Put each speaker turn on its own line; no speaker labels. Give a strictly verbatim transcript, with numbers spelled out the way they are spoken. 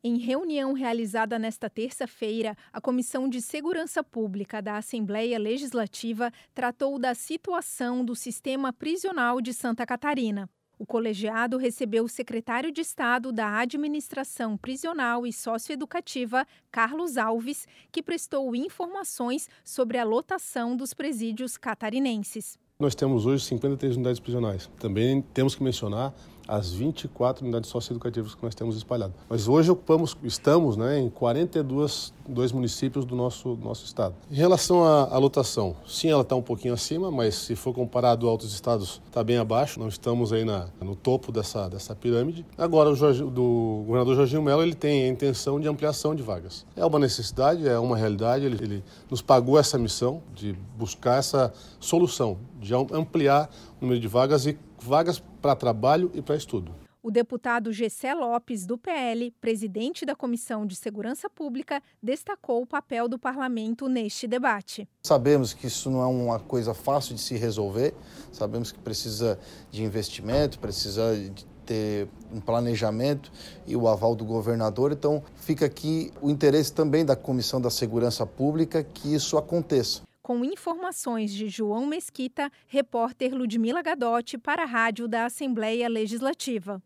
Em reunião realizada nesta terça-feira, a Comissão de Segurança Pública da Assembleia Legislativa tratou da situação do sistema prisional de Santa Catarina. O colegiado recebeu o secretário de Estado da Administração Prisional e Socioeducativa, Carlos Alves, que prestou informações sobre a lotação dos presídios catarinenses.
Nós temos hoje cinquenta e três unidades prisionais. Também temos que mencionar as vinte e quatro unidades socioeducativas que nós temos espalhadas. Mas hoje ocupamos, estamos né, em quarenta e dois, dois municípios do nosso, do nosso estado. Em relação à, à lotação, sim, ela está um pouquinho acima, mas se for comparado a outros estados, está bem abaixo. Não estamos aí na, no topo dessa, dessa pirâmide. Agora, o Jorge, do governador Jorginho Mello, ele tem a intenção de ampliação de vagas. É uma necessidade, é uma realidade. Ele, ele nos pagou essa missão de buscar essa solução, de ampliar o número de vagas e vagas para trabalho e para estudo.
O deputado Gessé Lopes, do P L, presidente da Comissão de Segurança Pública, destacou o papel do parlamento neste debate.
Sabemos que isso não é uma coisa fácil de se resolver, sabemos que precisa de investimento, precisa de ter um planejamento e o aval do governador, então fica aqui o interesse também da Comissão da Segurança Pública que isso aconteça.
Com informações de João Mesquita, repórter Ludmila Gadotti para a Rádio da Assembleia Legislativa.